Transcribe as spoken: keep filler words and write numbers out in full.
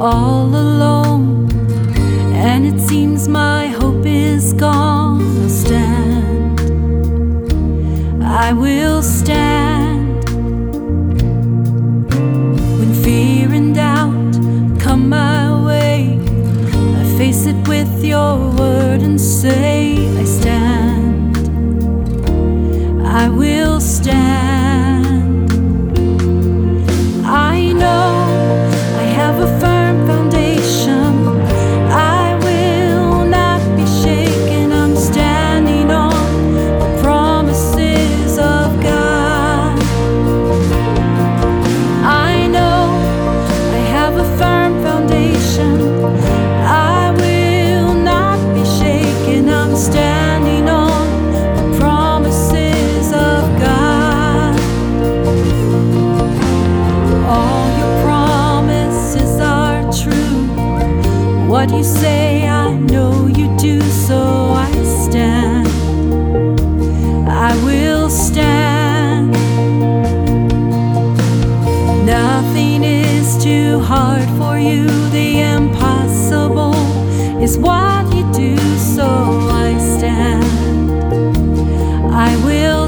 all alone, and it seems my hope is gone. I'll stand, I will stand. When fear and doubt come my way, I face it with your word and say, I stand, I will stand. I know I have a firm foundation. I will not be shaken. I'm standing on the promises of God. I know I have a firm foundation. I will not be shaken. I'm standing on the promises of God. All your promises are true. What you say, I know you do, so I stand. I will stand. Nothing is too hard for you. The impossible is what you do, so I stand. I will